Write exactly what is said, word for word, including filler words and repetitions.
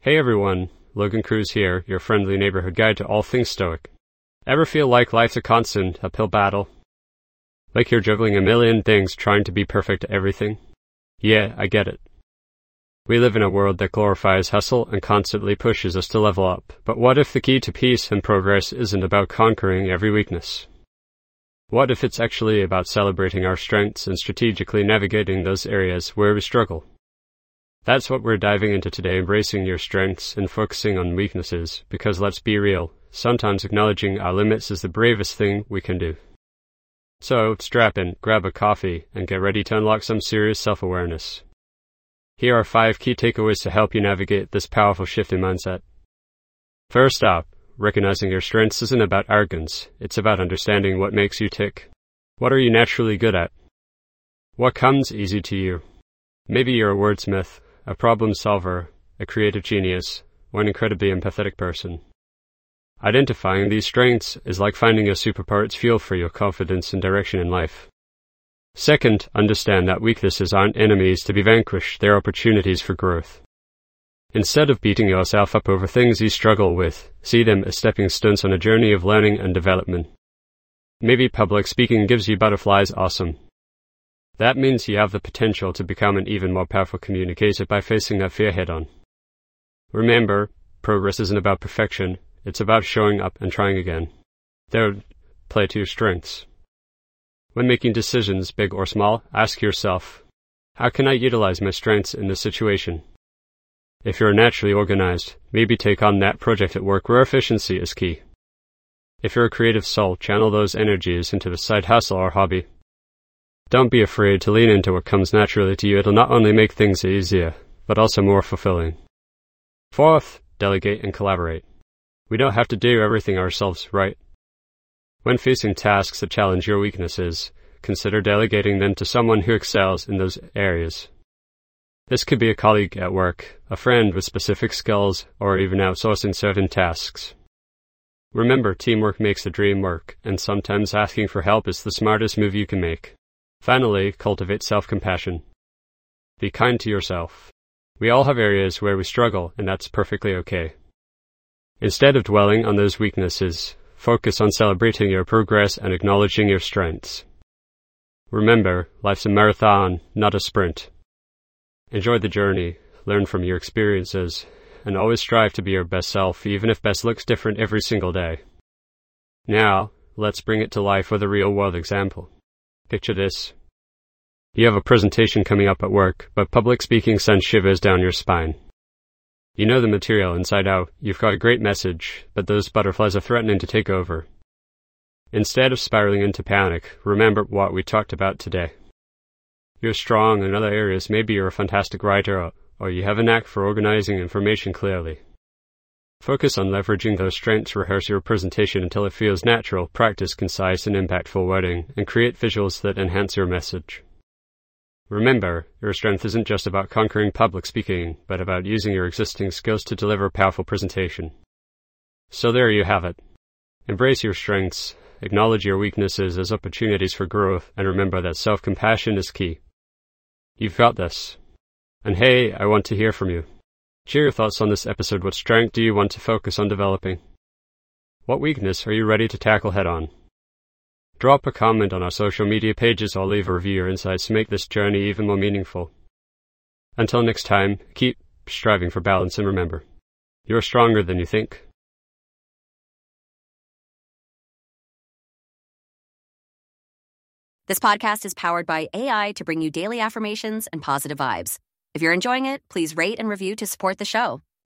Hey everyone, Logan Cruz here, your friendly neighborhood guide to all things Stoic. Ever feel like life's a constant, uphill battle? Like you're juggling a million things trying to be perfect at everything? Yeah, I get it. We live in a world that glorifies hustle and constantly pushes us to level up. But what if the key to peace and progress isn't about conquering every weakness? What if it's actually about celebrating our strengths and strategically navigating those areas where we struggle? That's what we're diving into today, embracing your strengths and focusing on weaknesses, because let's be real, sometimes acknowledging our limits is the bravest thing we can do. So, strap in, grab a coffee, and get ready to unlock some serious self-awareness. Here are five key takeaways to help you navigate this powerful shift in mindset. First up, recognizing your strengths isn't about arrogance, it's about understanding what makes you tick. What are you naturally good at? What comes easy to you? Maybe you're a wordsmith, a problem solver, a creative genius, or an incredibly empathetic person. Identifying these strengths is like finding a superpower. It's fuel for your confidence and direction in life. Second, understand that weaknesses aren't enemies to be vanquished, they're opportunities for growth. Instead of beating yourself up over things you struggle with, see them as stepping stones on a journey of learning and development. Maybe public speaking gives you butterflies. Awesome. That means you have the potential to become an even more powerful communicator by facing that fear head-on. Remember, progress isn't about perfection, it's about showing up and trying again. Third, play to your strengths. When making decisions, big or small, ask yourself, how can I utilize my strengths in this situation? If you're naturally organized, maybe take on that project at work where efficiency is key. If you're a creative soul, channel those energies into the side hustle or hobby. Don't be afraid to lean into what comes naturally to you. It'll not only make things easier, but also more fulfilling. Fourth, delegate and collaborate. We don't have to do everything ourselves, right? When facing tasks that challenge your weaknesses, consider delegating them to someone who excels in those areas. This could be a colleague at work, a friend with specific skills, or even outsourcing certain tasks. Remember, teamwork makes the dream work, and sometimes asking for help is the smartest move you can make. Finally, cultivate self-compassion. Be kind to yourself. We all have areas where we struggle, and that's perfectly okay. Instead of dwelling on those weaknesses, focus on celebrating your progress and acknowledging your strengths. Remember, life's a marathon, not a sprint. Enjoy the journey, learn from your experiences, and always strive to be your best self, even if best looks different every single day. Now, let's bring it to life with a real-world example. Picture this. You have a presentation coming up at work, but public speaking sends shivers down your spine. You know the material inside out, you've got a great message, but those butterflies are threatening to take over. Instead of spiraling into panic, remember what we talked about today. You're strong in other areas. Maybe you're a fantastic writer, or, or you have a knack for organizing information clearly. Focus on leveraging those strengths, rehearse your presentation until it feels natural, practice concise and impactful wording, and create visuals that enhance your message. Remember, your strength isn't just about conquering public speaking, but about using your existing skills to deliver a powerful presentation. So there you have it. Embrace your strengths, acknowledge your weaknesses as opportunities for growth, and remember that self-compassion is key. You've got this. And hey, I want to hear from you. Share your thoughts on this episode. What strength do you want to focus on developing? What weakness are you ready to tackle head-on? Drop a comment on our social media pages or leave a review. Your insights to make this journey even more meaningful. Until next time, keep striving for balance and remember, you're stronger than you think. This podcast is powered by A I to bring you daily affirmations and positive vibes. If you're enjoying it, please rate and review to support the show.